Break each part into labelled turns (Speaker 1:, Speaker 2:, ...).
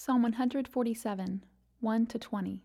Speaker 1: Psalm 147, 1-20.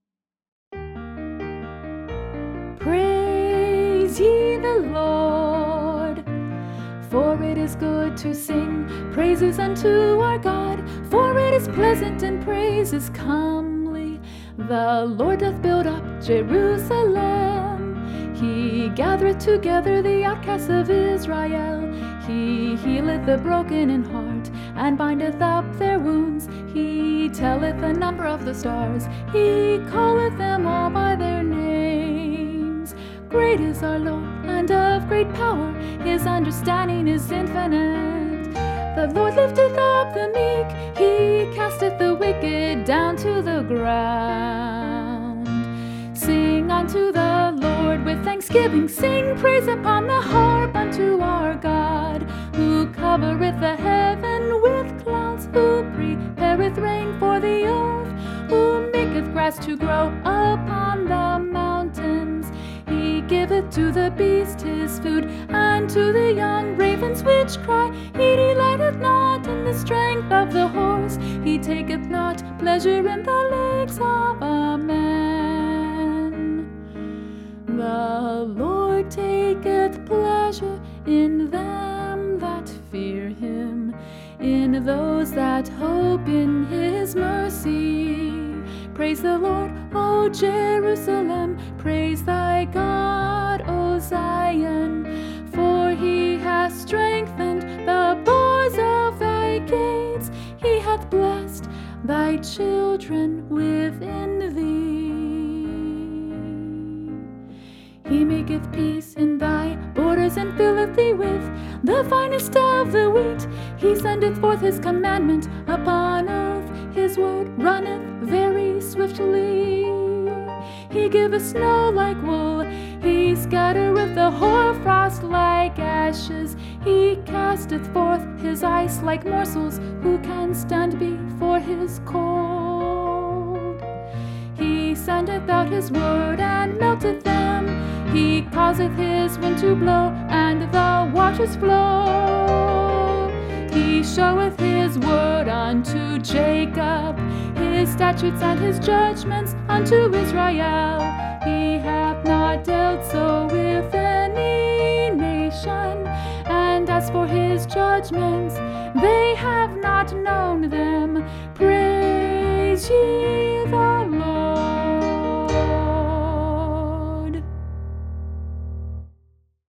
Speaker 2: Praise ye the Lord, for it is good to sing praises unto our God, for it is pleasant and praise is comely. The Lord doth build up Jerusalem, He gathereth together the outcasts of Israel. He healeth the broken in heart, and bindeth up their wounds. He telleth the number of the stars, He calleth them all by their names. Great is our Lord, and of great power, His understanding is infinite. The Lord lifteth up the meek, He casteth the wicked down to the ground. Sing unto the Lord with thanksgiving, sing praise upon the harp unto our God, who covereth the heaven with clouds, who prepareth rain for the earth, who maketh grass to grow upon the mountains. He giveth to the beast his food, and to the young ravens which cry. He delighteth not in the strength of the horse, He taketh not pleasure in the legs of a man. The Lord taketh pleasure in them that fear Him, in those that hope in His mercy. Praise the Lord, O Jerusalem, praise thy God, O Zion, for He hath strengthened the bars of thy gates. He hath blessed thy children within thee. He maketh peace in thy borders, and filleth thee with the finest of the wheat. He sendeth forth His commandment upon earth, His word runneth very swiftly. He giveth snow like wool, He scattereth the hoarfrost like ashes. He casteth forth His ice like morsels, who can stand before His cold? He sendeth out His word and melteth them. He causeth His wind to blow, and the waters flow. He showeth His word unto Jacob, His statutes and His judgments unto Israel. He hath not dealt so with any nation, and as for His judgments, they have not known them. Praise ye